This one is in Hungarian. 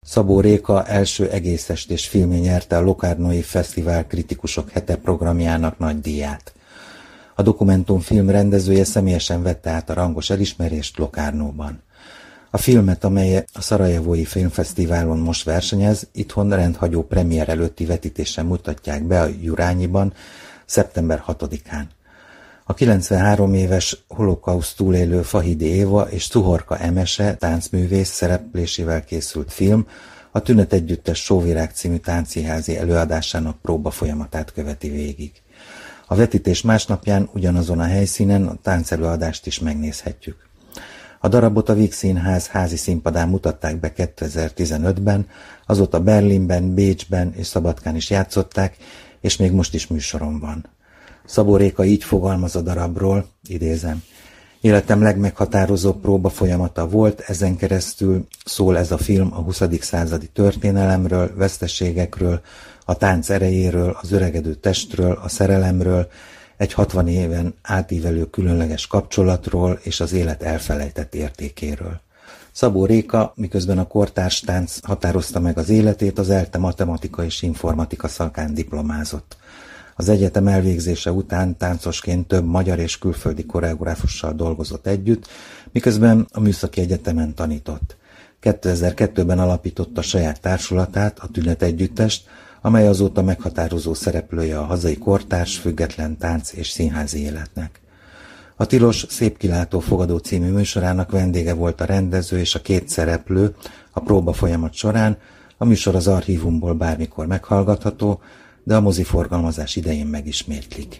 Szabó Réka első egészestés filmje nyerte a Locarnói Fesztivál Kritikusok Hete programjának nagy díját. A dokumentumfilm rendezője személyesen vette át a rangos elismerést Locarnóban. A filmet, amely a Szarajevói Filmfesztiválon most versenyez, itthon rendhagyó premier előtti vetítésen mutatják be a Jurányiban szeptember 6-án. A 93 éves holokauszt túlélő Fahidi Éva és Szuhorka Emese táncművész szereplésével készült film a Tünet Együttes Sóvirág című táncszínházi előadásának próba folyamatát követi végig. A vetítés másnapján ugyanazon a helyszínen a táncelőadást is megnézhetjük. A darabot a Víg Színház házi színpadán mutatták be 2015-ben, azóta Berlinben, Bécsben és Szabadkán is játszották, és még most is műsoron van. Szabó Réka így fogalmaz a darabról, idézem: életem legmeghatározóbb próba folyamata volt, ezen keresztül szól ez a film a 20. századi történelemről, veszteségekről, a tánc erejéről, az öregedő testről, a szerelemről, egy 60 éven átívelő különleges kapcsolatról és az élet elfelejtett értékéről. Szabó Réka, miközben a kortárs tánc határozta meg az életét, az ELTE matematika és informatika szakán diplomázott. Az egyetem elvégzése után táncosként több magyar és külföldi koreográfussal dolgozott együtt, miközben a Műszaki Egyetemen tanított. 2002-ben alapította saját társulatát, a Tünet Együttest, amely azóta meghatározó szereplője a hazai kortárs, független tánc és színházi életnek. A Tilos Szép kilátó fogadó című műsorának vendége volt a rendező és a két szereplő a próba folyamat során. A műsor az archívumból bármikor meghallgatható, de a moziforgalmazás idején megismétlik.